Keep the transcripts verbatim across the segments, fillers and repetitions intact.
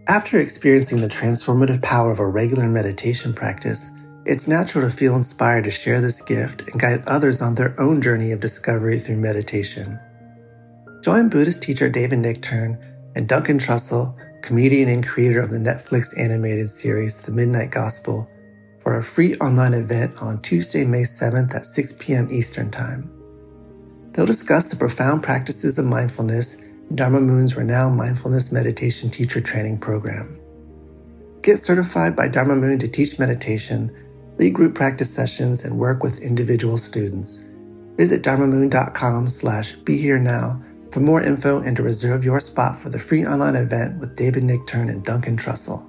After experiencing the transformative power of a regular meditation practice, it's natural to feel inspired to share this gift and guide others on their own journey of discovery through meditation. Join Buddhist teacher David Nichtern and Duncan Trussell, comedian and creator of the Netflix animated series The Midnight Gospel, for a free online event on Tuesday, May seventh at six p.m. Eastern Time. They'll discuss the profound practices of mindfulness in Dharma Moon's renowned mindfulness meditation teacher training program. Get certified by Dharma Moon to teach meditation, lead group practice sessions, and work with individual students. Visit dharmamoon.com slash be here now for more info and to reserve your spot for the free online event with David Nichtern and Duncan Trussell.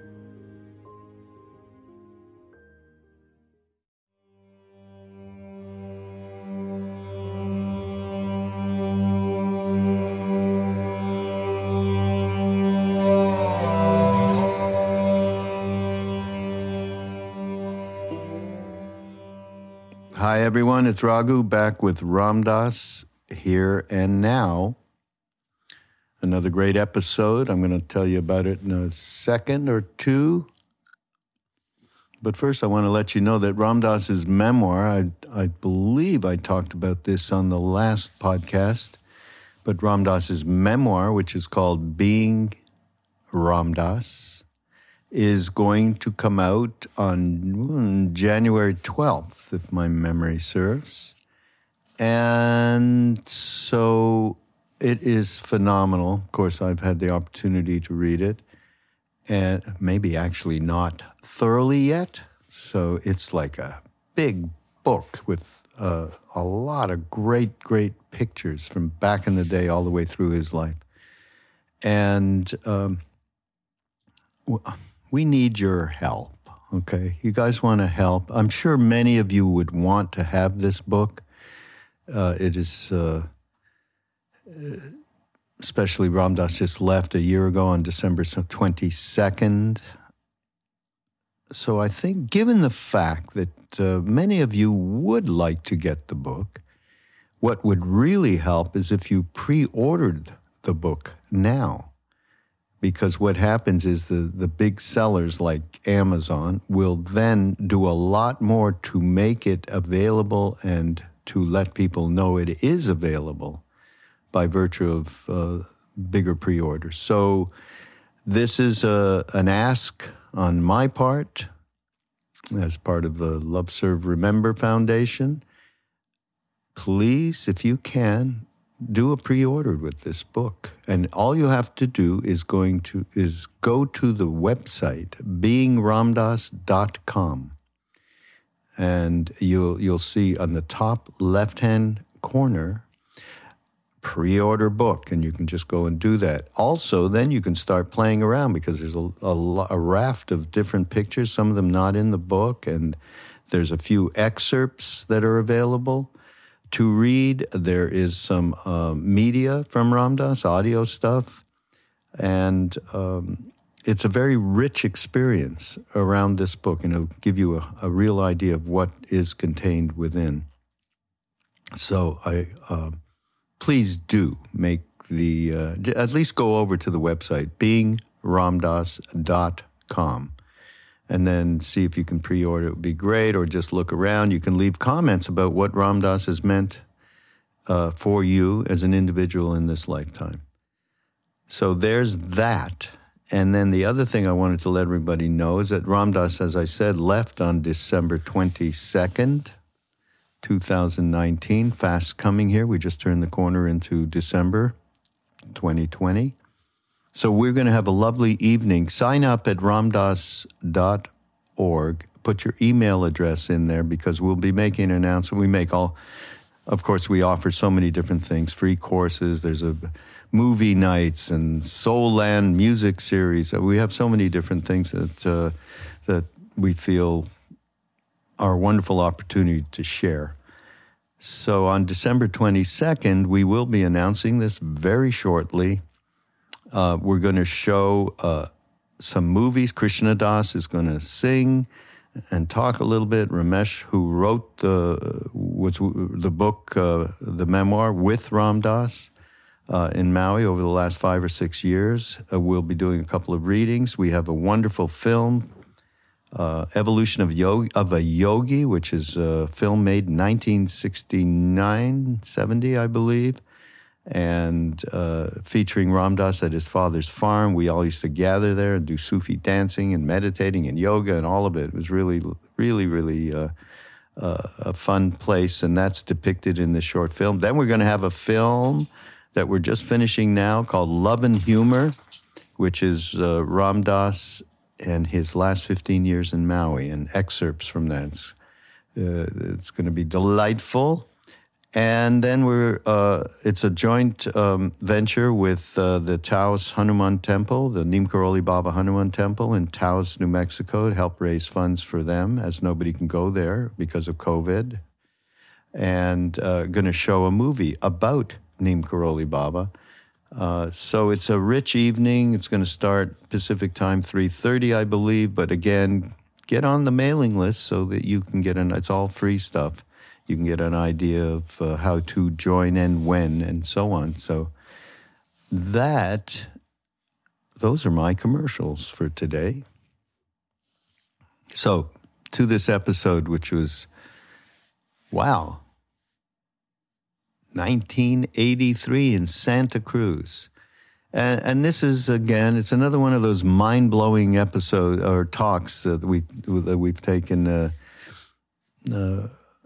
Hi, everyone. It's Raghu back with Ram Dass, Here and Now. Another great episode. I'm going to tell you about it in a second or two. But first, I want to let you know that Ram Dass's memoir, I, I believe I talked about this on the last podcast, but Ram Dass's memoir, which is called Being Ram Dass, is going to come out on January twelfth, if my memory serves. And so it is phenomenal. Of course, I've had the opportunity to read it, and maybe actually not thoroughly yet. So it's like a big book with uh, a lot of great, great pictures from back in the day all the way through his life. And um, we need your help, okay? You guys want to help? I'm sure many of you would want to have this book. Uh, it is, uh, especially Ram Dass just left a year ago on December twenty-second. So I think given the fact that uh, many of you would like to get the book, what would really help is if you pre-ordered the book now. Because what happens is the, the big sellers like Amazon will then do a lot more to make it available and to let people know it is available by virtue of uh, bigger pre-orders. So this is a, an ask on my part as part of the Love, Serve, Remember Foundation. Please, if you can, do a pre-order with this book. And all you have to do is going to is go to the website, being ram dass dot com. And you'll you'll see on the top left-hand corner, pre-order book, and you can just go and do that. Also, then you can start playing around because there's a, a, a raft of different pictures, some of them not in the book, and there's a few excerpts that are available to read. There is some uh, media from Ram Dass, audio stuff, and um, it's a very rich experience around this book, and it'll give you a, a real idea of what is contained within. So I uh, please do make the, uh, at least go over to the website, being ram dass dot com. And then see if you can pre-order. It would be great, or just look around. You can leave comments about what Ram Dass has meant uh, for you as an individual in this lifetime. So there's that. And then the other thing I wanted to let everybody know is that Ram Dass, as I said, left on December twenty-second, twenty nineteen. Fast coming here. We just turned the corner into December twenty twenty. So we're going to have a lovely evening. Sign up at ram dass dot org. Put your email address in there because we'll be making an announcement. We make all, of course, we offer so many different things, free courses. There's a movie nights and Soul Land music series. We have so many different things that uh, that we feel are a wonderful opportunity to share. So on December twenty-second, we will be announcing this very shortly. Uh, we're going to show uh, some movies. Krishna Das is going to sing and talk a little bit. Ramesh, who wrote the was the book, uh, the memoir with Ram Dass, uh, in Maui over the last five or six years. Uh, we'll be doing a couple of readings. We have a wonderful film, uh, Evolution of, Yogi, of a Yogi, which is a film made in nineteen sixty-nine, seventy, I believe, and uh, featuring Ram Dass at his father's farm. We all used to gather there and do Sufi dancing and meditating and yoga and all of it. It was really, really, really uh, uh, a fun place, and that's depicted in the short film. Then we're going to have a film that we're just finishing now called Love and Humor, which is uh, Ram Dass and his last fifteen years in Maui, and excerpts from that. It's, uh, it's going to be delightful. And then we're, uh, it's a joint um, venture with uh, the Taos Hanuman Temple, the Neem Karoli Baba Hanuman Temple in Taos, New Mexico, to help raise funds for them, as nobody can go there because of COVID. And uh, going to show a movie about Neem Karoli Baba. Uh, so it's a rich evening. It's going to start Pacific time, three thirty, I believe. But again, get on the mailing list so that you can get an, it's all free stuff. You can get an idea of uh, how to join and when and so on. So that, those are my commercials for today. So to this episode, which was, wow, nineteen eighty-three in Santa Cruz. And, and this is, again, it's another one of those mind-blowing episodes or talks that, we, that we've taken uh, uh,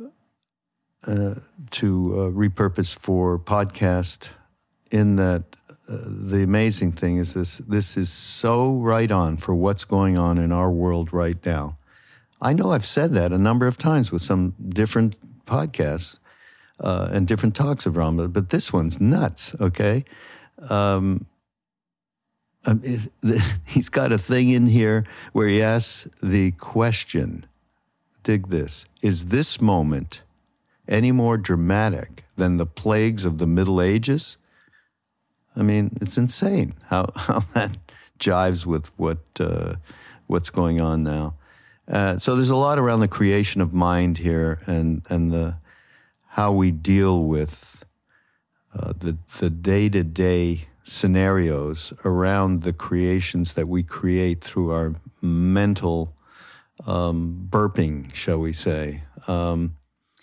uh, to uh, repurpose for podcast, in that uh, the amazing thing is this, this is so right on for what's going on in our world right now. I know I've said that a number of times with some different podcasts, Uh, and different talks of Ram, but this one's nuts, okay? Um, um, it, the, he's got a thing in here where he asks the question, dig this, is this moment any more dramatic than the plagues of the Middle Ages? I mean, it's insane how, how that jives with what uh, what's going on now. Uh, so there's a lot around the creation of mind here, and, and the how we deal with uh, the the day-to-day scenarios around the creations that we create through our mental um, burping, shall we say. Um,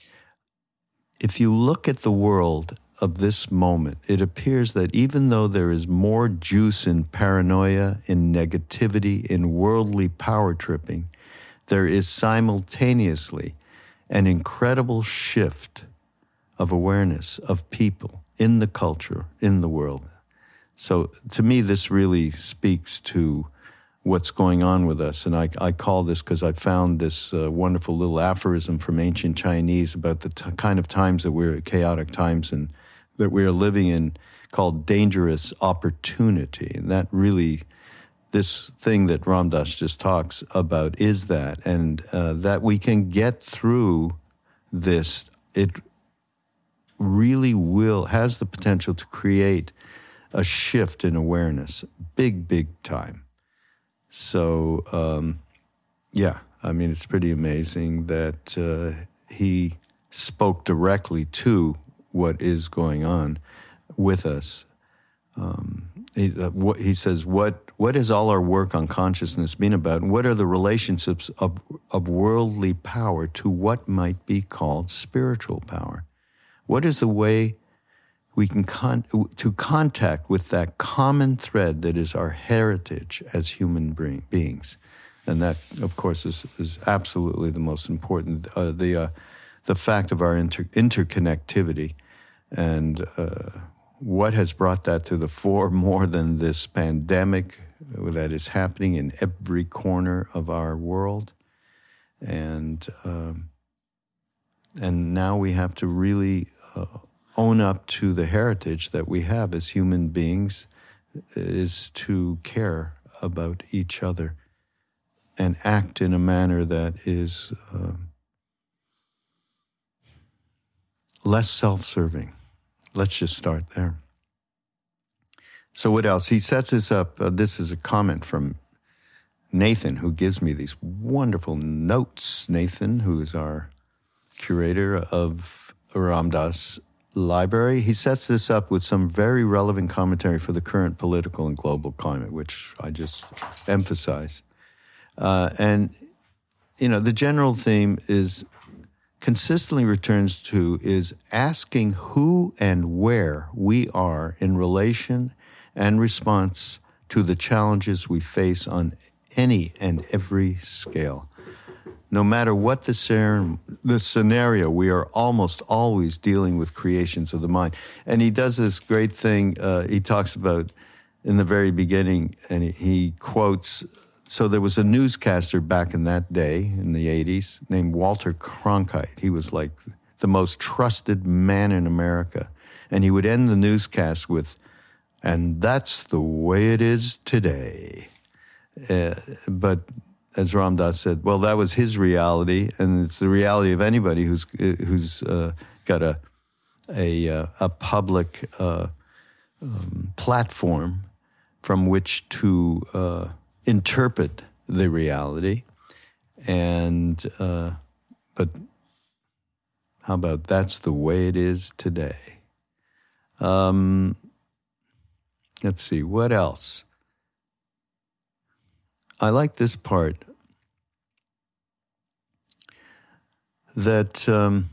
if you look at the world of this moment, it appears that even though there is more juice in paranoia, in negativity, in worldly power tripping, there is simultaneously an incredible shift of awareness of people in the culture, in the world. So to me, this really speaks to what's going on with us. And I, I call this, because I found this uh, wonderful little aphorism from ancient Chinese about the t- kind of times that we're, chaotic times and that we're living in, called dangerous opportunity. And that really, this thing that Ram Dass just talks about is that, and uh, that we can get through this. It really will, has the potential to create a shift in awareness, big, big time. So, um, yeah, I mean, it's pretty amazing that uh, he spoke directly to what is going on with us. Um, he, uh, what, he says, what what has all our work on consciousness been about? And what are the relationships of, of worldly power to what might be called spiritual power? What is the way we can con- to contact with that common thread that is our heritage as human beings? And that, of course, is, is absolutely the most important, uh, the uh, the fact of our inter- interconnectivity. And uh, what has brought that to the fore more than this pandemic that is happening in every corner of our world? And um, and now we have to really uh, own up to the heritage that we have as human beings, is to care about each other and act in a manner that is uh, less self-serving. Let's just start there. So what else? He sets this up. Uh, this is a comment from Nathan, who gives me these wonderful notes. Nathan, who is our curator of Ram Dass library. He sets this up with some very relevant commentary for the current political and global climate, which I just emphasize. Uh, and, you know, the general theme is consistently returns to is asking who and where we are in relation and response to the challenges we face on any and every scale. No matter what the, ser- the scenario, we are almost always dealing with creations of the mind. And he does this great thing. Uh, he talks about in the very beginning, and he, he quotes, so there was a newscaster back in that day, in the eighties, named Walter Cronkite. He was like the most trusted man in America. And he would end the newscast with, and that's the way it is today. Uh, but as Ram Dass said, well, that was his reality, and it's the reality of anybody who's who's uh, got a a, a public uh, um, platform from which to uh, interpret the reality. And uh, but how about that's the way it is today? Um, let's see, what else? I like this part, that um,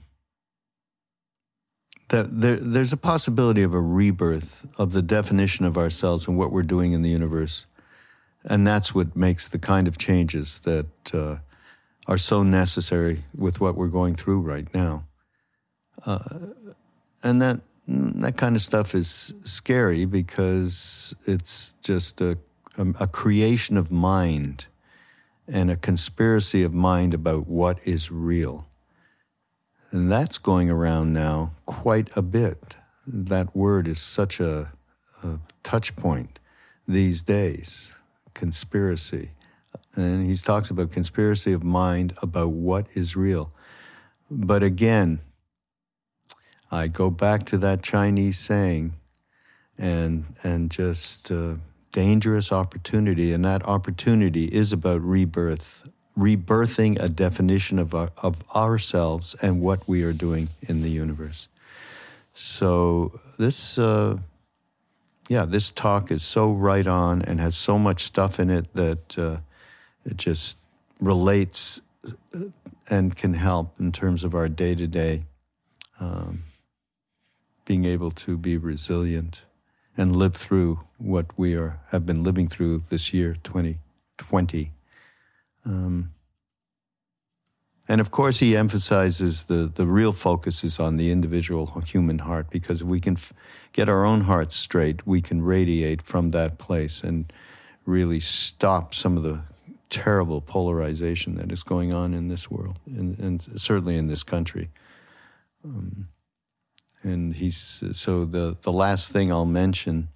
that there, there's a possibility of a rebirth of the definition of ourselves and what we're doing in the universe. And that's what makes the kind of changes that uh, are so necessary with what we're going through right now. Uh, and that that kind of stuff is scary because it's just a a creation of mind and a conspiracy of mind about what is real. And that's going around now quite a bit. That word is such a, a touch point these days, conspiracy. And he talks about conspiracy of mind about what is real. But again, I go back to that Chinese saying and, and just... Uh, dangerous opportunity, and that opportunity is about rebirth, rebirthing a definition of our, of ourselves and what we are doing in the universe. So this, uh, yeah, this talk is so right on and has so much stuff in it that uh, it just relates and can help in terms of our day-to-day um, being able to be resilient and live through what we are have been living through this year, twenty twenty. Um, and of course, he emphasizes the, the real focus is on the individual human heart, because if we can f- get our own hearts straight, we can radiate from that place and really stop some of the terrible polarization that is going on in this world, and, and certainly in this country. Um, And he's so the, the last thing I'll mention,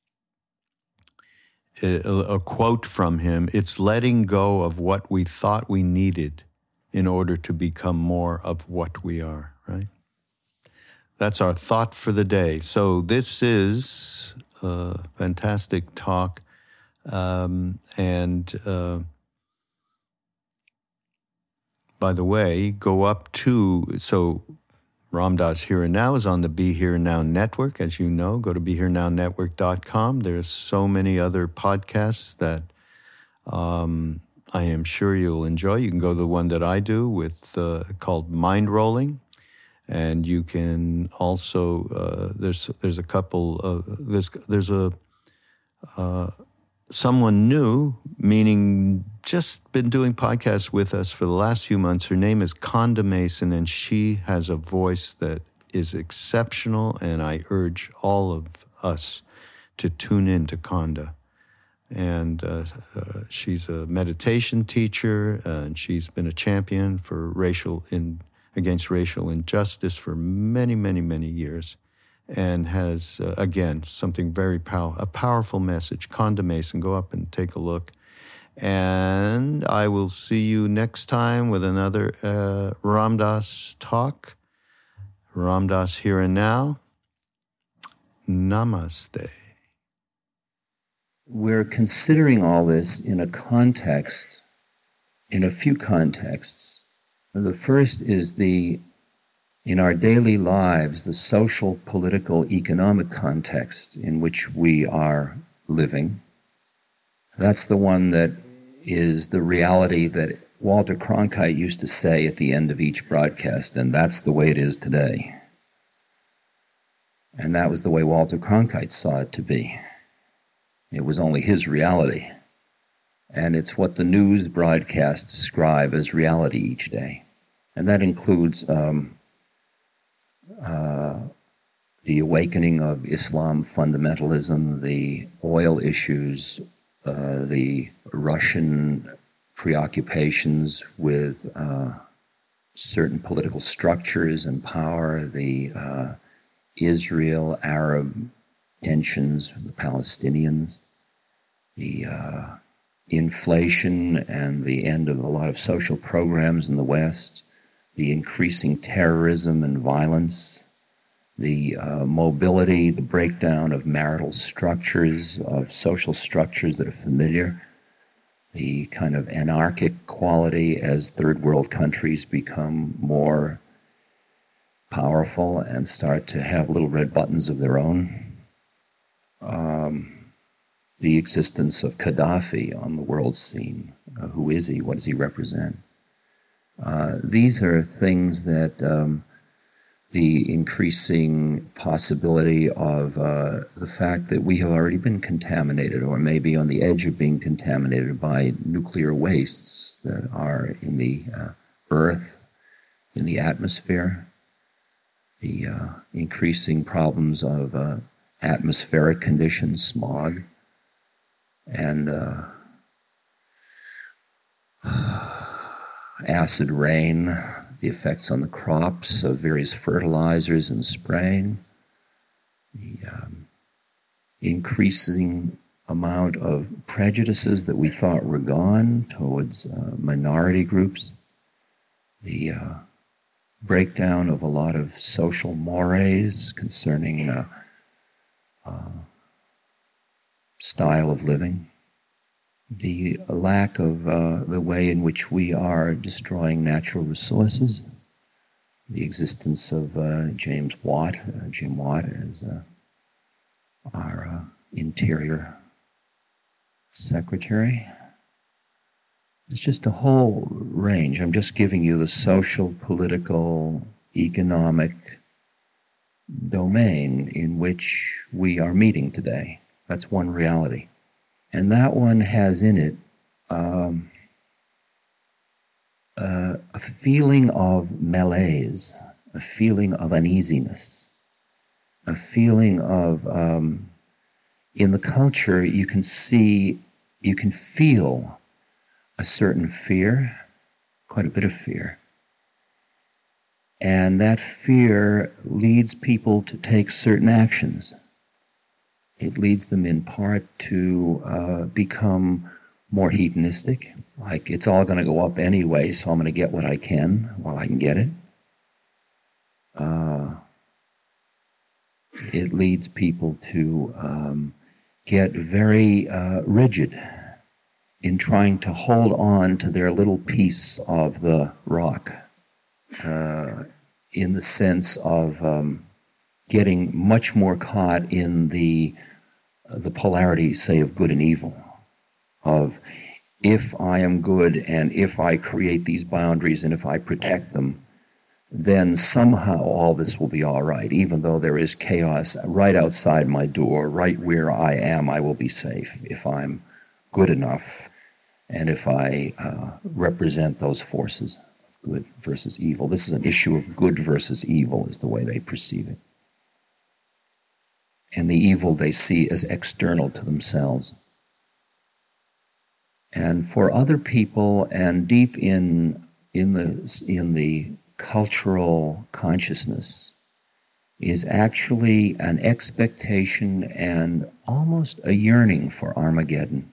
a, a quote from him, it's letting go of what we thought we needed in order to become more of what we are, right? That's our thought for the day. So this is a fantastic talk. Um, and uh, by the way, go up to, so Ram Dass Here and Now is on the Be Here Now Network, as you know. Go to be here now network dot com. There's so many other podcasts that um, I am sure you'll enjoy. You can go to the one that I do with uh, called Mind Rolling, and you can also uh, there's there's a couple of there's there's a uh, someone new, meaning just been doing podcasts with us for the last few months. Her name is Conda Mason, and she has a voice that is exceptional, and I urge all of us to tune in to Conda. And uh, uh, she's a meditation teacher, uh, and she's been a champion for racial in against racial injustice for many, many, many years, and has, uh, again, something very powerful, a powerful message. Conda Mason, go up and take a look. And I will see you next time with another uh, Ram Dass talk. Ram Dass Here and Now. Namaste. We're considering all this in a context, in a few contexts. The first is the in our daily lives, the social, political, economic context in which we are living, that's the one that is the reality that Walter Cronkite used to say at the end of each broadcast, and that's the way it is today. And that was the way Walter Cronkite saw it to be. It was only his reality. And it's what the news broadcasts describe as reality each day. And that includes um, uh, the awakening of Islam fundamentalism, the oil issues, uh, the Russian preoccupations with uh, certain political structures and power, the uh, Israel-Arab tensions, the Palestinians, the uh, inflation and the end of a lot of social programs in the West, the increasing terrorism and violence, the uh, mobility, the breakdown of marital structures, of social structures that are familiar, the kind of anarchic quality as third world countries become more powerful and start to have little red buttons of their own. Um, the existence of Gaddafi on the world scene. Uh, who is he? What does he represent? Uh, these are things that um, the increasing possibility of uh, the fact that we have already been contaminated or maybe on the edge of being contaminated by nuclear wastes that are in the uh, earth, in the atmosphere, the uh, increasing problems of uh, atmospheric conditions, smog, and uh, acid rain, the effects on the crops of various fertilizers and spraying, the um, increasing amount of prejudices that we thought were gone towards uh, minority groups, the uh, breakdown of a lot of social mores concerning uh, uh, style of living, the lack of uh, the way in which we are destroying natural resources, the existence of uh, James Watt, uh, Jim Watt as uh, our uh, Interior Secretary. It's just a whole range. I'm just giving you the social, political, economic domain in which we are meeting today. That's one reality. And that one has in it um, uh, a feeling of malaise, a feeling of uneasiness, a feeling of, um, in the culture, you can see, you can feel a certain fear, quite a bit of fear. And that fear leads people to take certain actions. It leads them in part to uh, become more hedonistic, like it's all going to go up anyway, so I'm going to get what I can while I can get it. Uh, it leads people to um, get very uh, rigid in trying to hold on to their little piece of the rock, uh, in the sense of um, getting much more caught in the the polarity, say, of good and evil, of if I am good and if I create these boundaries and if I protect them, then somehow all this will be all right, even though there is chaos right outside my door, right where I am, I will be safe if I'm good enough and if I uh, represent those forces, good versus evil. This is an issue of good versus evil is the way they perceive it. And the evil they see as external to themselves. And for other people, and deep in in the in the cultural consciousness, is actually an expectation and almost a yearning for Armageddon,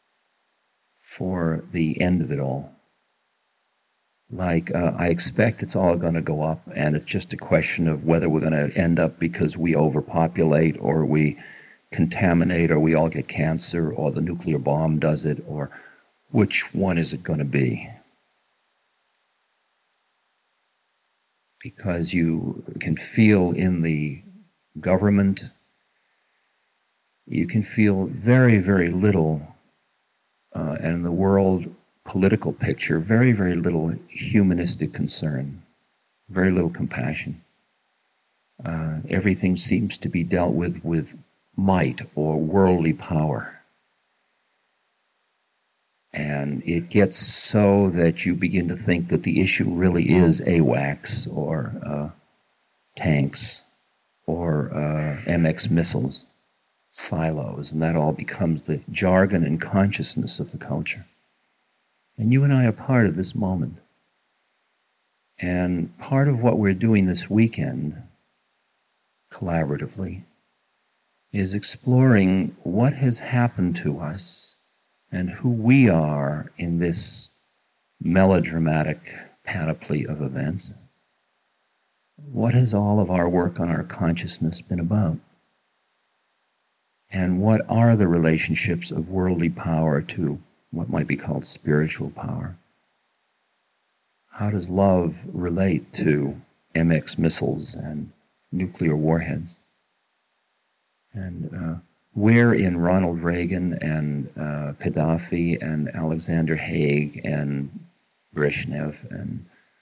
for the end of it all. Like, uh, I expect it's all going to go up, and it's just a question of whether we're going to end up because we overpopulate, or we contaminate, or we all get cancer, or the nuclear bomb does it, or which one is it going to be? because you can feel in the government, you can feel very, very little, uh, and in the world political picture, very, very little humanistic concern, very little compassion. Uh, everything seems to be dealt with with might or worldly power. And it gets so that you begin to think that the issue really is AWACS or uh, tanks or uh, M X missiles, silos, and that all becomes the jargon and consciousness of the culture. And you and I are part of this moment. And part of what we're doing this weekend, collaboratively, is exploring what has happened to us and who we are in this melodramatic panoply of events. What has all of our work on our consciousness been about? And what are the relationships of worldly power to what might be called spiritual power? How does love relate to M X missiles and nuclear warheads? And uh, where in Ronald Reagan and uh, Gaddafi and Alexander Haig and Brezhnev and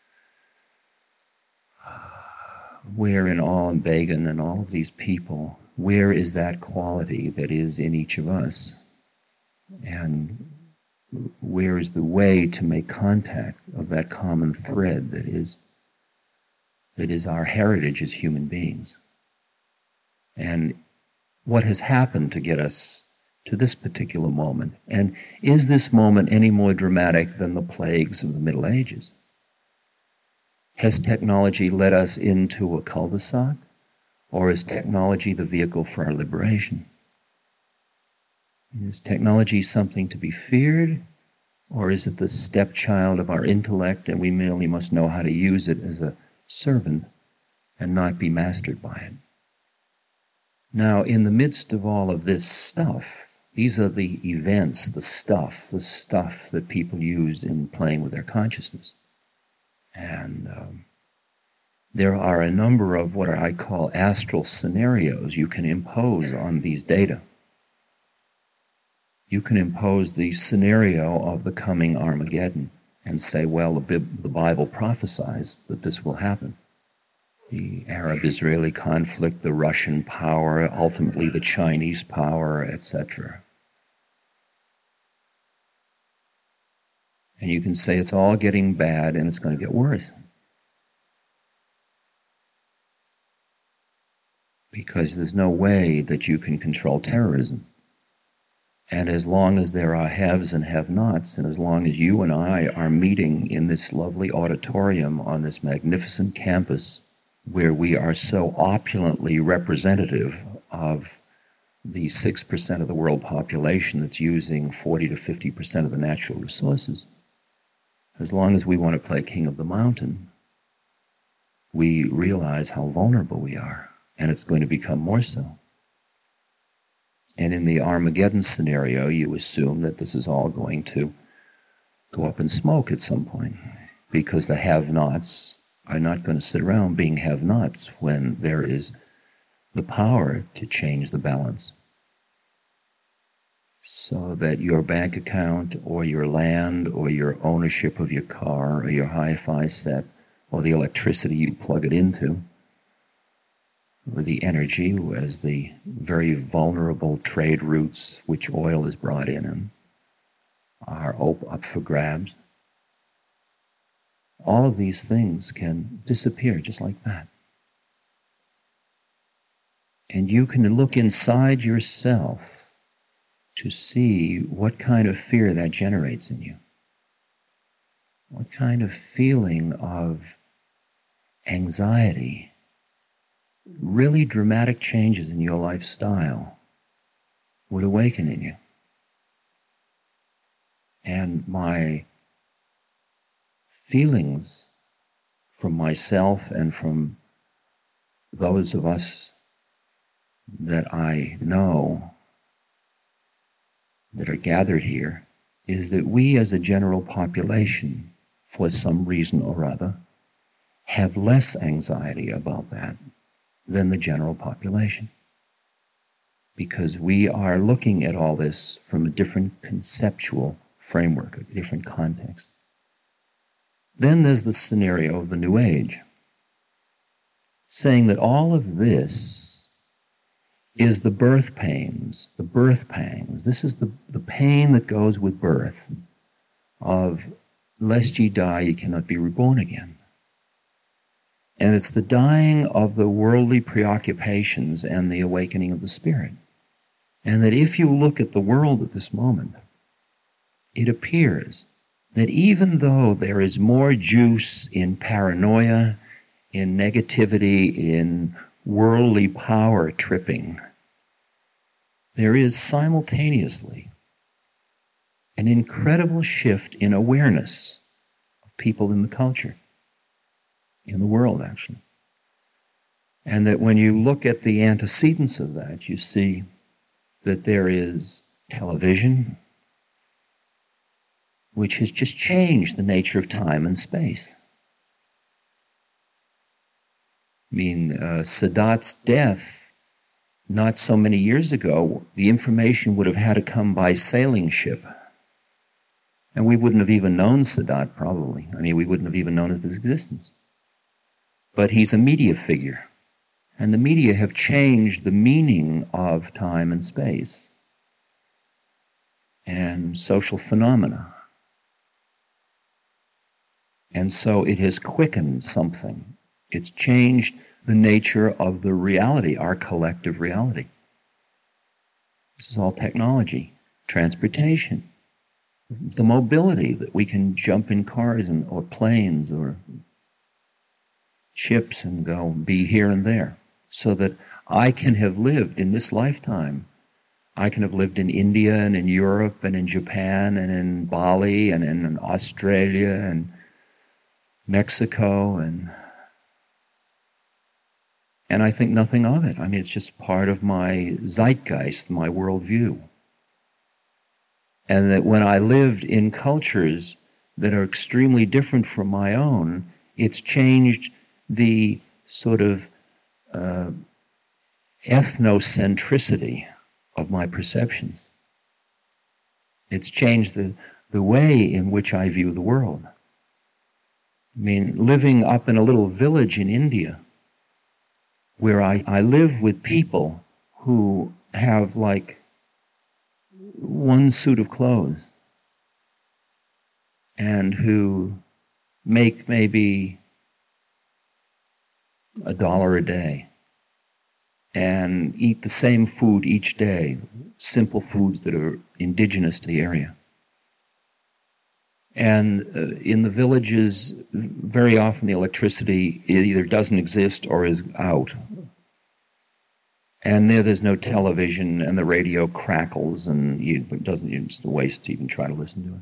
uh, where in all and Begin and all of these people, where is that quality that is in each of us? And where is the way to make contact of that common thread that is that is our heritage as human beings? And what has happened to get us to this particular moment? And is this moment any more dramatic than the plagues of the Middle Ages? Has technology led us into a cul-de-sac? Or is technology the vehicle for our liberation? Is technology something to be feared? Or is it the stepchild of our intellect and we merely must know how to use it as a servant and not be mastered by it? Now, in the midst of all of this stuff, these are the events, the stuff, the stuff that people use in playing with their consciousness. And um, there are a number of what I call astral scenarios you can impose on these data. You can impose the scenario of the coming Armageddon and say, well, the, the Bible prophesies that this will happen. The Arab-Israeli conflict, the Russian power, ultimately the Chinese power, et cetera. And you can say it's all getting bad and it's going to get worse. Because there's no way that you can control terrorism. And as long as there are haves and have-nots, and as long as you and I are meeting in this lovely auditorium on this magnificent campus where we are so opulently representative of the six percent of the world population that's using forty to fifty percent of the natural resources, as long as we want to play king of the mountain, we realize how vulnerable we are, and it's going to become more so. And in the Armageddon scenario, you assume that this is all going to go up in smoke at some point, because the have-nots are not going to sit around being have-nots when there is the power to change the balance. So that your bank account or your land or your ownership of your car or your hi-fi set or the electricity you plug it into or the energy as the very vulnerable trade routes which oil is brought in and are up for grabs. All of these things can disappear just like that. And you can look inside yourself to see what kind of fear that generates in you. What kind of feeling of anxiety, really dramatic changes in your lifestyle would awaken in you. And my feelings from myself and from those of us that I know that are gathered here is that we as a general population, for some reason or other, have less anxiety about that than the general population. Because we are looking at all this from a different conceptual framework, a different context. Then there's the scenario of the New Age, saying that all of this is the birth pains, the birth pangs. This is the, the pain that goes with birth, of lest ye die, ye cannot be reborn again. And it's the dying of the worldly preoccupations and the awakening of the spirit. And that if you look at the world at this moment, it appears that even though there is more juice in paranoia, in negativity, in worldly power tripping, there is simultaneously an incredible shift in awareness of people in the culture, in the world actually. And that when you look at the antecedents of that, you see that there is television, which has just changed the nature of time and space. I mean, uh, Sadat's death, not so many years ago, the information would have had to come by sailing ship. And we wouldn't have even known Sadat, probably. I mean, we wouldn't have even known of his existence. But he's a media figure. And the media have changed the meaning of time and space and social phenomena. And so it has quickened something. It's changed the nature of the reality, our collective reality. This is all technology, transportation, the mobility that we can jump in cars and, or planes or ships and go be here and there. So that I can have lived in this lifetime. I can have lived in India and in Europe and in Japan and in Bali and in Australia and Mexico and and I think nothing of it. I mean, it's just part of my zeitgeist, my worldview. And that when I lived in cultures that are extremely different from my own, it's changed the sort of uh, ethnocentricity of my perceptions. It's changed the, the way in which I view the world. I mean, living up in a little village in India, where I, I live with people who have like one suit of clothes and who make maybe a dollar a day and eat the same food each day, simple foods that are indigenous to the area. And uh, in the villages, very often the electricity either doesn't exist or is out. And there, there's no television, and the radio crackles, and you, it doesn't, it's a waste to even try to listen to it.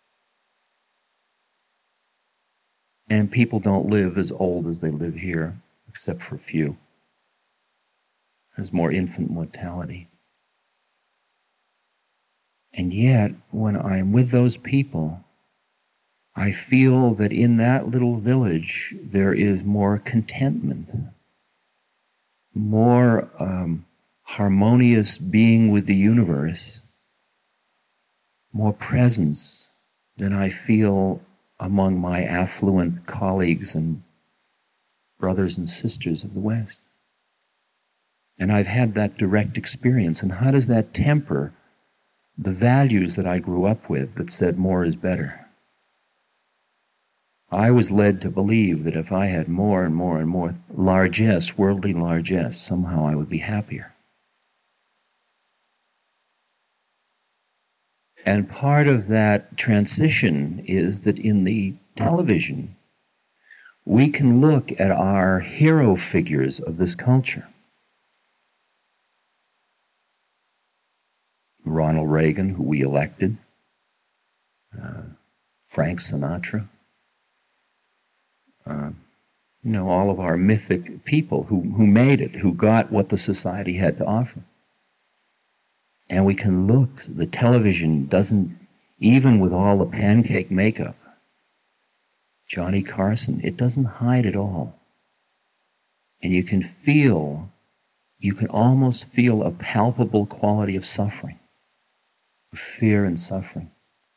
And people don't live as old as they live here, except for a few. There's more infant mortality. And yet, when I'm with those people, I feel that in that little village there is more contentment, more um, harmonious being with the universe, more presence than I feel among my affluent colleagues and brothers and sisters of the West. And I've had that direct experience. And how does that temper the values that I grew up with that said more is better? I was led to believe that if I had more and more and more largesse, worldly largesse, somehow I would be happier. And part of that transition is that in the television, we can look at our hero figures of this culture. Ronald Reagan, who we elected, uh, Frank Sinatra, uh, you know, all of our mythic people who, who made it, who got what the society had to offer. And we can look, the television doesn't, even with all the pancake makeup, Johnny Carson, it doesn't hide at all. And you can feel, you can almost feel a palpable quality of suffering, of fear and suffering.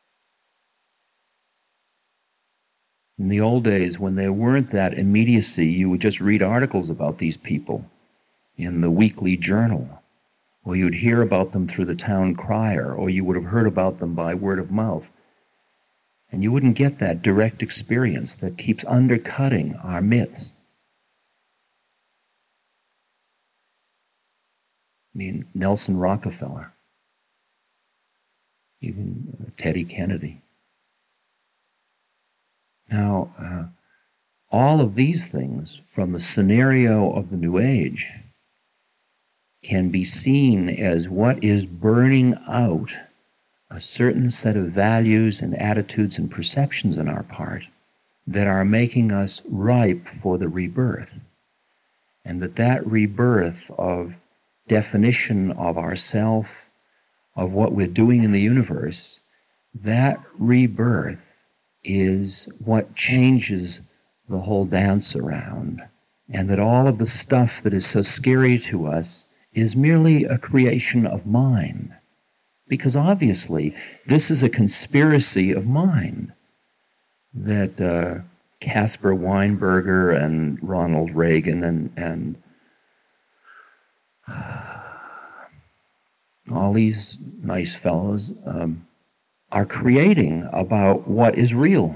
In the old days, when there weren't that immediacy, you would just read articles about these people in the weekly journal, or you'd hear about them through the town crier, or you would have heard about them by word of mouth. And you wouldn't get that direct experience that keeps undercutting our myths. I mean, Nelson Rockefeller, even Teddy Kennedy. Now, uh, all of these things from the scenario of the New Age can be seen as what is burning out a certain set of values and attitudes and perceptions on our part that are making us ripe for the rebirth. And that that rebirth of definition of ourself, of what we're doing in the universe, that rebirth is what changes the whole dance around. And that all of the stuff that is so scary to us is merely a creation of mind. Because obviously, this is a conspiracy of mind that uh, Caspar Weinberger and Ronald Reagan and, and uh, all these nice fellows um, are creating about what is real.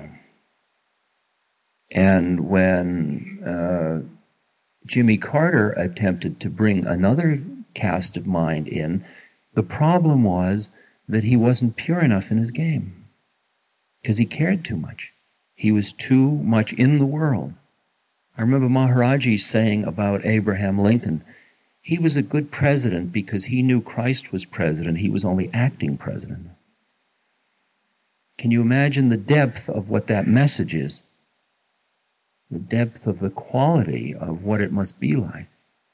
And when uh, Jimmy Carter attempted to bring another cast of mind in, the problem was that he wasn't pure enough in his game because he cared too much. He was too much in the world. I remember Maharaji saying about Abraham Lincoln, he was a good president because he knew Christ was president. He was only acting president. Can you imagine the depth of what that message is? The depth of the quality of what it must be like.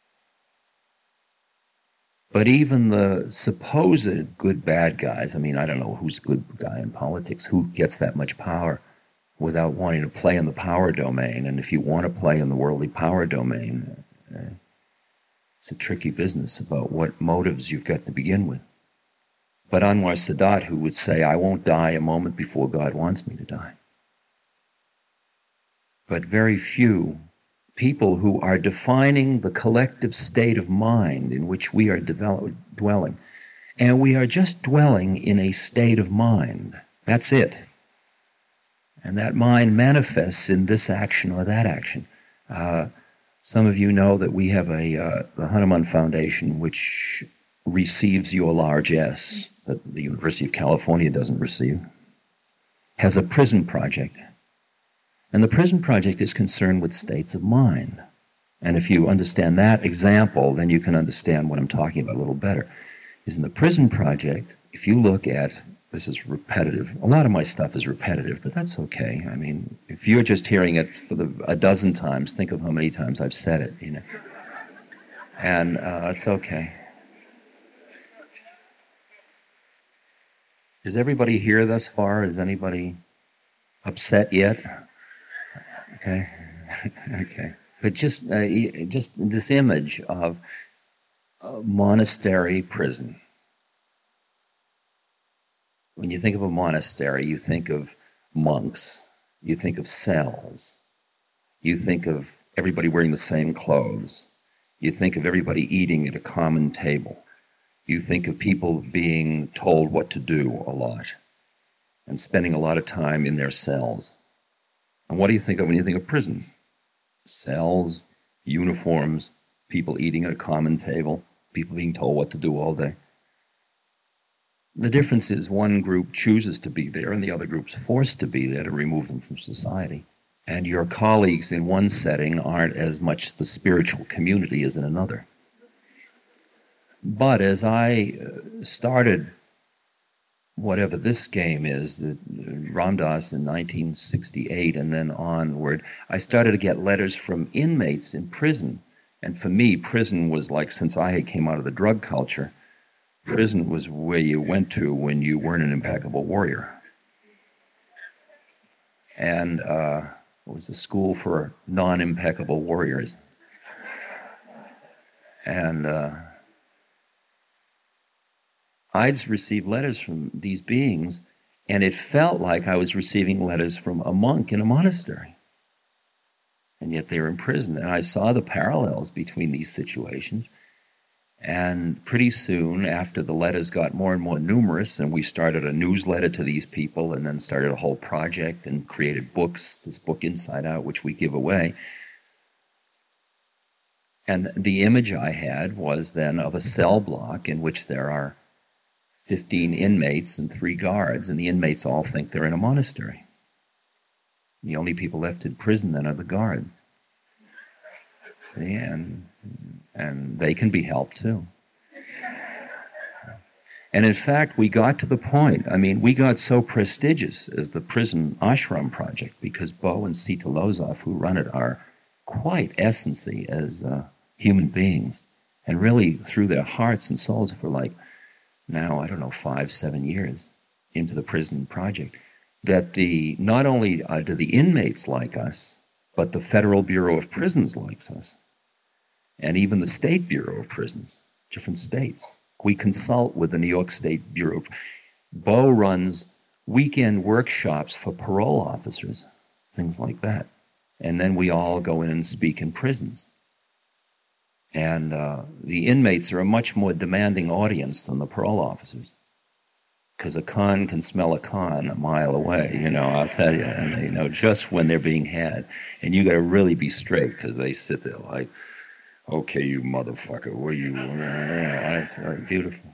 But even the supposed good bad guys, I mean, I don't know who's a good guy in politics, who gets that much power without wanting to play in the power domain. And if you want to play in the worldly power domain, uh, it's a tricky business about what motives you've got to begin with. But Anwar Sadat, who would say, I won't die a moment before God wants me to die. But very few people who are defining the collective state of mind in which we are develop- dwelling. And we are just dwelling in a state of mind. That's it. And that mind manifests in this action or that action. Uh, some of you know that we have a uh, the Hanuman Foundation, which receives your largesse that the University of California doesn't receive, has a prison project. And the prison project is concerned with states of mind. And if you understand that example, then you can understand what I'm talking about a little better. Is in the prison project, if you look at, this is repetitive, a lot of my stuff is repetitive, but that's okay. I mean, if you're just hearing it for the, a dozen times, think of how many times I've said it, you know. And uh, it's okay. Is everybody here thus far? Is anybody upset yet? Okay, okay. But just uh, just this image of a monastery prison. When you think of a monastery, you think of monks, you think of cells, you think of everybody wearing the same clothes, you think of everybody eating at a common table, you think of people being told what to do a lot and spending a lot of time in their cells. And what do you think of when you think of prisons? Cells, uniforms, people eating at a common table, people being told what to do all day. The difference is one group chooses to be there and the other group's forced to be there to remove them from society. And your colleagues in one setting aren't as much the spiritual community as in another. But as I started whatever this game is, the Ram Dass in nineteen sixty-eight and then onward, I started to get letters from inmates in prison. And for me, prison was like, since I had came out of the drug culture, prison was where you went to when you weren't an impeccable warrior. And uh, It was a school for non-impeccable warriors. And uh, I'd received letters from these beings, and it felt like I was receiving letters from a monk in a monastery. And yet they were in prison. And I saw the parallels between these situations. And pretty soon, after the letters got more and more numerous, and we started a newsletter to these people, and then started a whole project and created books, this book Inside Out, which we give away. And the image I had was then of a cell block in which there are fifteen inmates and three guards, and the inmates all think they're in a monastery. The only people left in prison then are the guards. See, and, and they can be helped too. And in fact, we got to the point, I mean, we got so prestigious as the Prison Ashram Project because Bo and Sita Lozov, who run it, are quite essency as uh, human beings, and really threw their hearts and souls for like, now, I don't know, five, seven years into the prison project, that the not only uh, do the inmates like us, but the Federal Bureau of Prisons likes us, and even the State Bureau of Prisons, different states. We consult with the New York State Bureau. Bo runs weekend workshops for parole officers, things like that. And then we all go in and speak in prisons. And uh, the inmates are a much more demanding audience than the parole officers. Because a con can smell a con a mile away, you know, I'll tell you. And they know just when they're being had. And you got to really be straight because they sit there like, okay, you motherfucker, where you? That's very beautiful.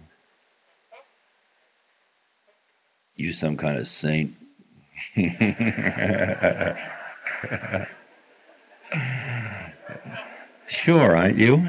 You some kind of saint. Sure, aren't you?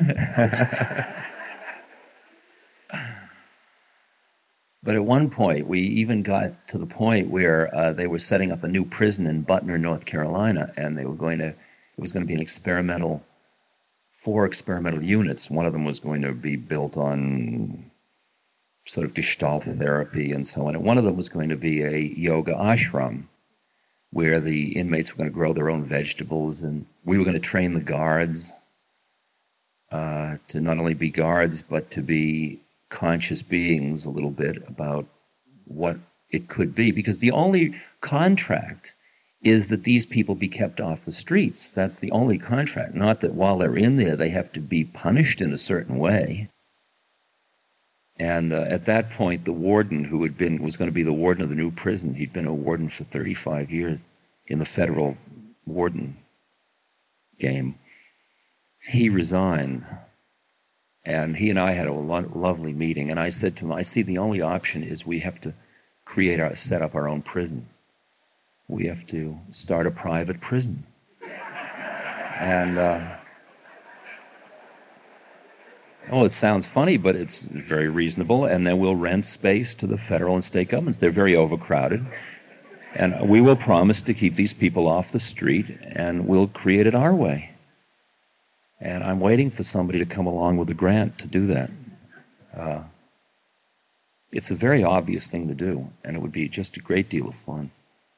But at one point, we even got to the point where uh, they were setting up a new prison in Butner, North Carolina, and they were going to, it was going to be an experimental, four experimental units. One of them was going to be built on sort of Gestalt therapy and so on. And one of them was going to be a yoga ashram where the inmates were going to grow their own vegetables, and we were going to train the guards uh, to not only be guards, but to be conscious beings a little bit about what it could be. Because the only contract is that these people be kept off the streets. That's the only contract. Not that while they're in there, they have to be punished in a certain way. And uh, at that point, the warden, who had been was going to be the warden of the new prison, he'd been a warden for thirty-five years in the federal warden game, he resigned. And he and I had a lo- lovely meeting. And I said to him, I see the only option is we have to create our, set up our own prison. We have to start a private prison. And, uh, oh, it sounds funny, but it's very reasonable. And then we'll rent space to the federal and state governments. They're very overcrowded. And we will promise to keep these people off the street, and we'll create it our way. And I'm waiting for somebody to come along with a grant to do that. Uh, it's a very obvious thing to do, and it would be just a great deal of fun.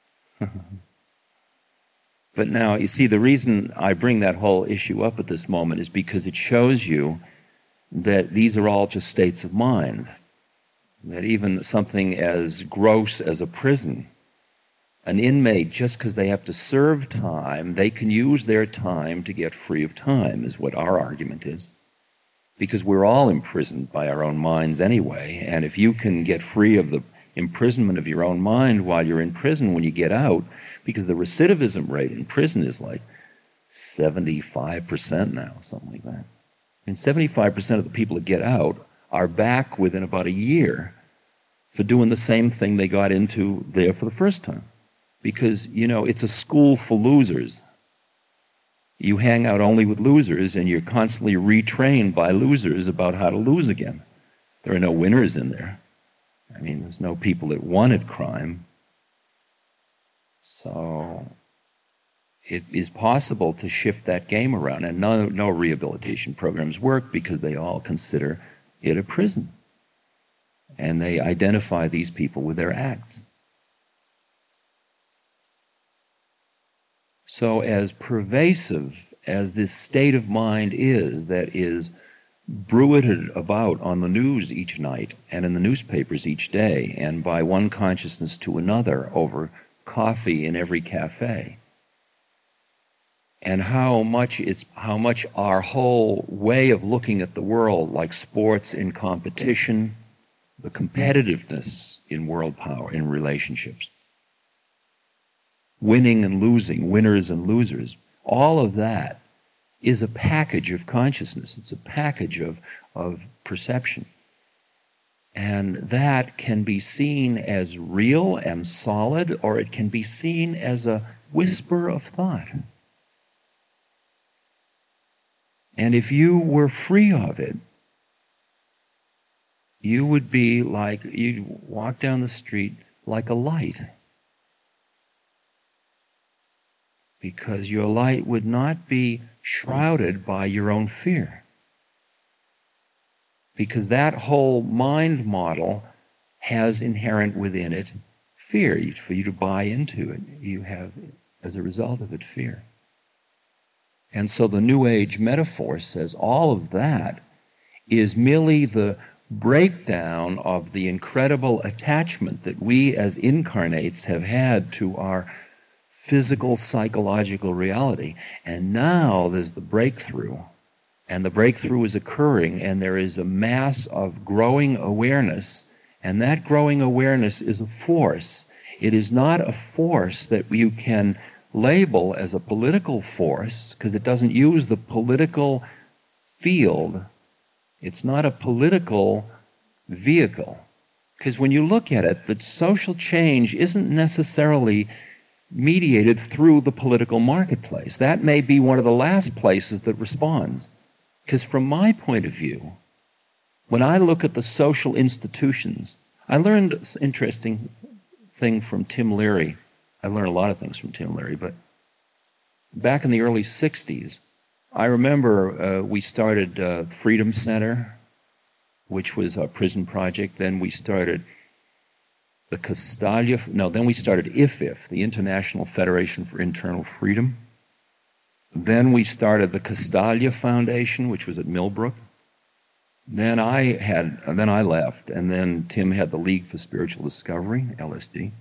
But now, you see, the reason I bring that whole issue up at this moment is because it shows you that these are all just states of mind. That even something as gross as a prison, an inmate, just because they have to serve time, they can use their time to get free of time, is what our argument is. Because we're all imprisoned by our own minds anyway, and if you can get free of the imprisonment of your own mind while you're in prison, when you get out, because the recidivism rate in prison is like seventy-five percent now, something like that. And seventy-five percent of the people that get out are back within about a year for doing the same thing they got into there for the first time. Because, you know, it's a school for losers. You hang out only with losers, and you're constantly retrained by losers about how to lose again. There are no winners in there. I mean, there's no people that won at crime. So it is possible to shift that game around, and no, no rehabilitation programs work because they all consider it a prison. And they identify these people with their acts. So as pervasive as this state of mind is that is bruited about on the news each night and in the newspapers each day and by one consciousness to another over coffee in every cafe, and how much it's how much our whole way of looking at the world, like sports in competition, the competitiveness in world power, in relationships, winning and losing, winners and losers, all of that is a package of consciousness. It's a package of, of perception. And that can be seen as real and solid, or it can be seen as a whisper of thought. And if you were free of it, you would be like, you'd walk down the street like a light. Because your light would not be shrouded by your own fear. Because that whole mind model has inherent within it fear. For you to buy into it, you have, as a result of it, fear. And so the New Age metaphor says all of that is merely the breakdown of the incredible attachment that we as incarnates have had to our physical, psychological reality. And now there's the breakthrough. And the breakthrough is occurring, and there is a mass of growing awareness, and that growing awareness is a force. It is not a force that you can label as a political force, because it doesn't use the political field. It's not a political vehicle. Because when you look at it, the social change isn't necessarily mediated through the political marketplace. That may be one of the last places that responds. Because from my point of view, when I look at the social institutions, I learned an interesting thing from Tim Leary. I learned a lot of things from Tim Leary, but back in the early sixties, I remember uh, we started uh, Freedom Center, which was a prison project. Then we started the Castalia, no, then we started I F I F, the International Federation for Internal Freedom. Then we started the Castalia Foundation, which was at Millbrook. Then I had, then I left, and then Tim had the League for Spiritual Discovery, L S D.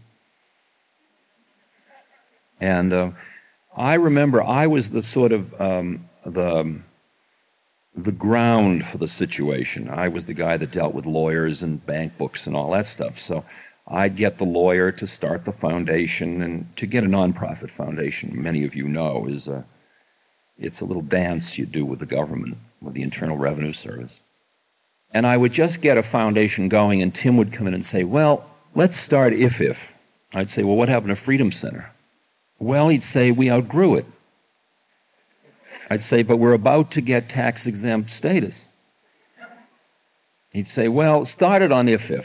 And uh, I remember I was the sort of um, the the ground for the situation. I was the guy that dealt with lawyers and bank books and all that stuff. So I'd get the lawyer to start the foundation, and to get a nonprofit foundation, many of you know, is a it's a little dance you do with the government, with the Internal Revenue Service. And I would just get a foundation going, and Tim would come in and say, well, let's start I F I F. I'd say, well, what happened to Freedom Center? Well, he'd say, we outgrew it. I'd say, but we're about to get tax-exempt status. He'd say, well, start it on I F I F.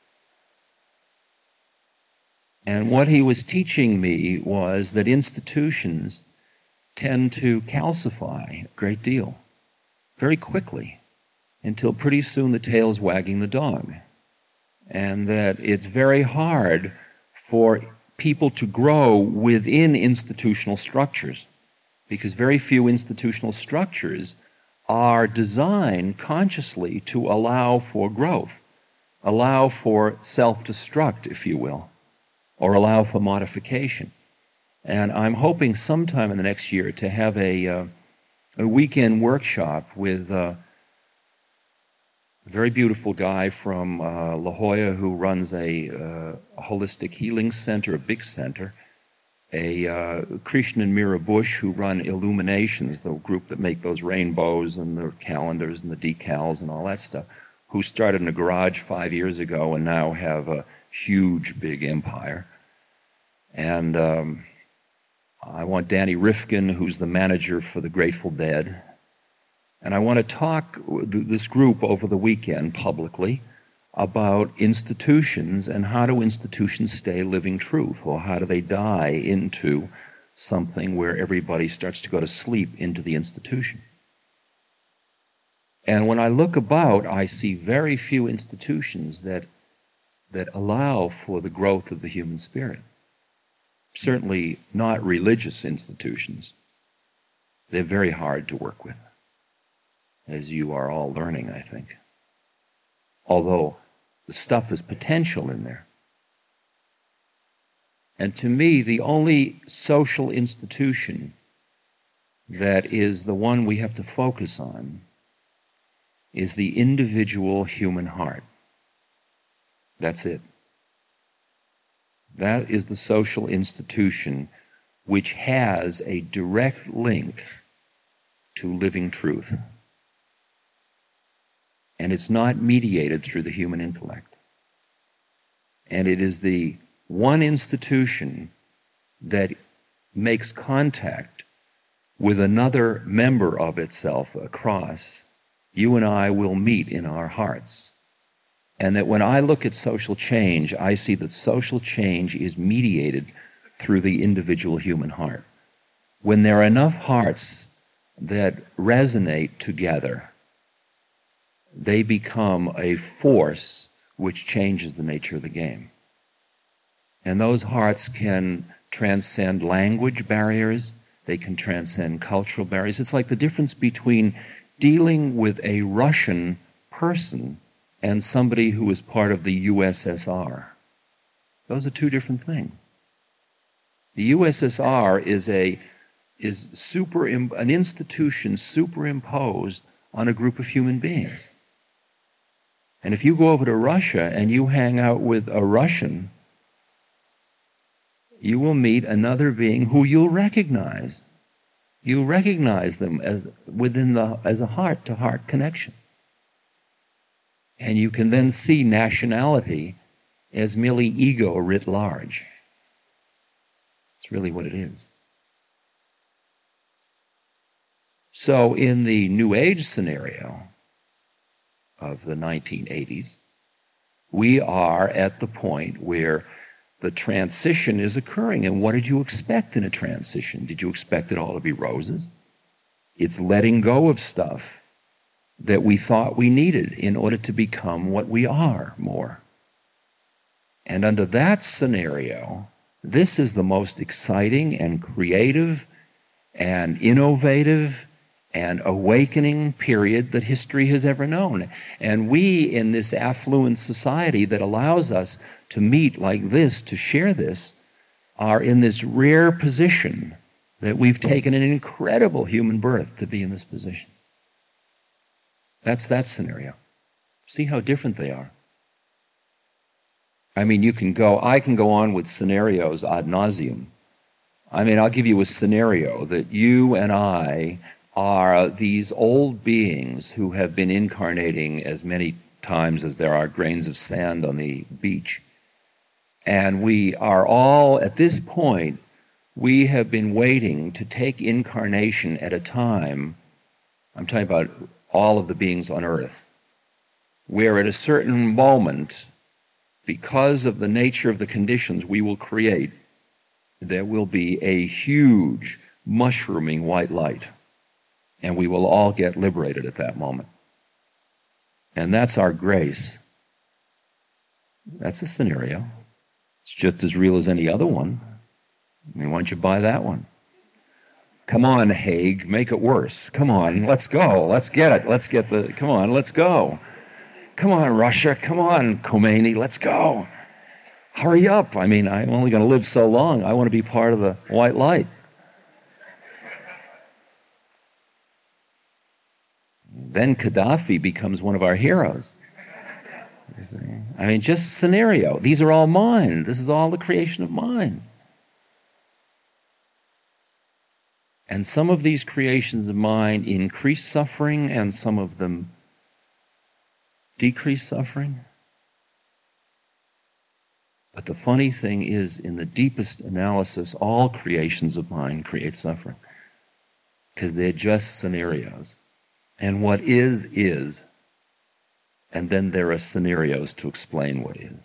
And what he was teaching me was that institutions tend to calcify a great deal, very quickly, until pretty soon the tail's wagging the dog. And that it's very hard for people to grow within institutional structures, because very few institutional structures are designed consciously to allow for growth, allow for self-destruct, if you will, or allow for modification. And I'm hoping sometime in the next year to have a, uh, a weekend workshop with uh, a very beautiful guy from uh, La Jolla who runs a, uh, a holistic healing center, a big center, a uh, Krishna and Mira Bush who run Illuminations, the group that make those rainbows and the calendars and the decals and all that stuff, who started in a garage five years ago and now have a huge, big empire. And um, I want Danny Rifkin, who's the manager for the Grateful Dead. And I want to talk with this group over the weekend publicly about institutions and how do institutions stay living truth, or how do they die into something where everybody starts to go to sleep into the institution. And when I look about, I see very few institutions that, that allow for the growth of the human spirit. certainly not religious institutions. They're very hard to work with, as you are all learning, I think. Although the stuff is potential in there. And to me, the only social institution that is the one we have to focus on is the individual human heart. That's it. That is the social institution which has a direct link to living truth. And it's not mediated through the human intellect. And it is the one institution that makes contact with another member of itself across. You and I will meet in our hearts. And that when I look at social change, I see that social change is mediated through the individual human heart. When there are enough hearts that resonate together, they become a force which changes the nature of the game. And those hearts can transcend language barriers, they can transcend cultural barriers. It's like the difference between dealing with a Russian person and somebody who is part of the U S S R. Those are two different things. The U S S R is a is super an institution superimposed on a group of human beings. And if you go over to Russia and you hang out with a Russian, you will meet another being who you'll recognize. You'll recognize them as within the as a heart-to-heart connection. And you can then see nationality as merely ego writ large. It's really what it is. So in the New Age scenario of the nineteen eighties, we are at the point where the transition is occurring. And what did you expect in a transition? Did you expect it all to be roses? It's letting go of stuff that we thought we needed in order to become what we are more. And under that scenario, this is the most exciting and creative and innovative and awakening period that history has ever known. And we, in this affluent society that allows us to meet like this, to share this, are in this rare position that we've taken an incredible human birth to be in this position. That's that scenario. See how different they are. I mean, you can go, I can go on with scenarios ad nauseum. I mean, I'll give you a scenario that you and I are these old beings who have been incarnating as many times as there are grains of sand on the beach. And we are all, at this point, we have been waiting to take incarnation at a time, I'm talking about all of the beings on earth, where at a certain moment, because of the nature of the conditions we will create, there will be a huge mushrooming white light. And we will all get liberated at that moment. And that's our grace. That's a scenario. It's just as real as any other one. I mean, why don't you buy that one? Come on, Hague, make it worse. Come on, let's go. Let's get it. Let's get the, come on, let's go. Come on, Russia. Come on, Khomeini, let's go. Hurry up. I mean, I'm only going to live so long. I want to be part of the white light. Then Gaddafi becomes one of our heroes. I mean, just scenario. These are all mine. This is all the creation of mine. And some of these creations of mine increase suffering, and some of them decrease suffering. But the funny thing is, in the deepest analysis, all creations of mine create suffering, because they're just scenarios. And what is, is. And then there are scenarios to explain what is.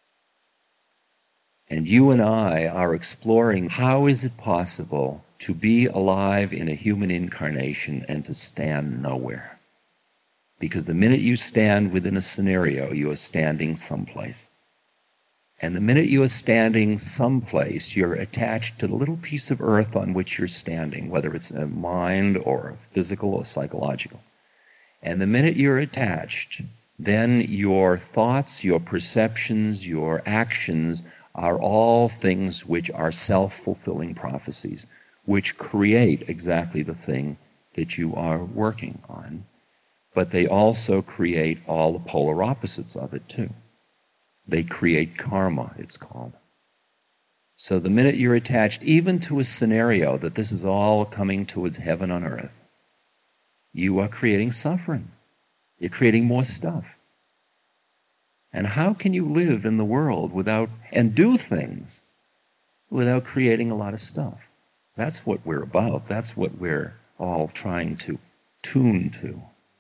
And you and I are exploring how is it possible to be alive in a human incarnation and to stand nowhere. Because the minute you stand within a scenario, you are standing someplace. And the minute you are standing someplace, you're attached to the little piece of earth on which you're standing, whether it's a mind or physical or psychological. And the minute you're attached, then your thoughts, your perceptions, your actions are all things which are self-fulfilling prophecies, which create exactly the thing that you are working on. But they also create all the polar opposites of it too. They create karma, it's called. So the minute you're attached even to a scenario that this is all coming towards heaven on earth, you are creating suffering. You're creating more stuff. And how can you live in the world without, and do things without creating a lot of stuff? That's what we're about. That's what we're all trying to tune to.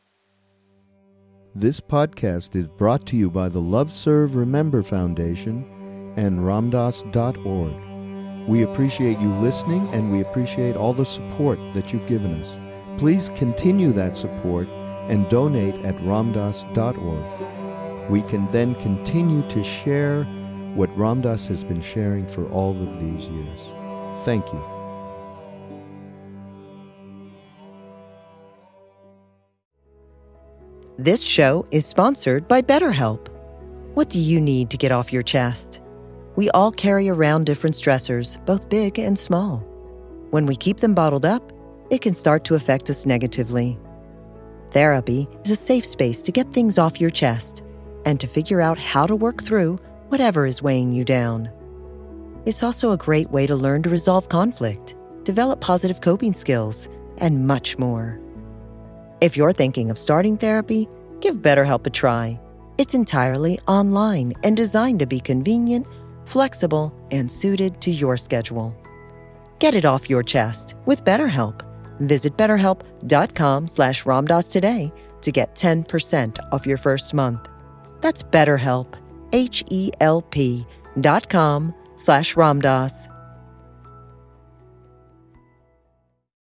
This podcast is brought to you by the Love Serve Remember Foundation and ramdas dot org. We appreciate you listening, and we appreciate all the support that you've given us. Please continue that support and donate at ramdas dot org. We can then continue to share what Ram Dass has been sharing for all of these years. Thank you. This show is sponsored by BetterHelp. What do you need to get off your chest? We all carry around different stressors, both big and small. When we keep them bottled up, it can start to affect us negatively. Therapy is a safe space to get things off your chest and to figure out how to work through whatever is weighing you down. It's also a great way to learn to resolve conflict, develop positive coping skills, and much more. If you're thinking of starting therapy, give BetterHelp a try. It's entirely online and designed to be convenient, flexible, and suited to your schedule. Get it off your chest with BetterHelp. Visit betterhelp.com slash ramdas today to get ten percent off your first month. That's BetterHelp, H E L P dot com slash ramdas.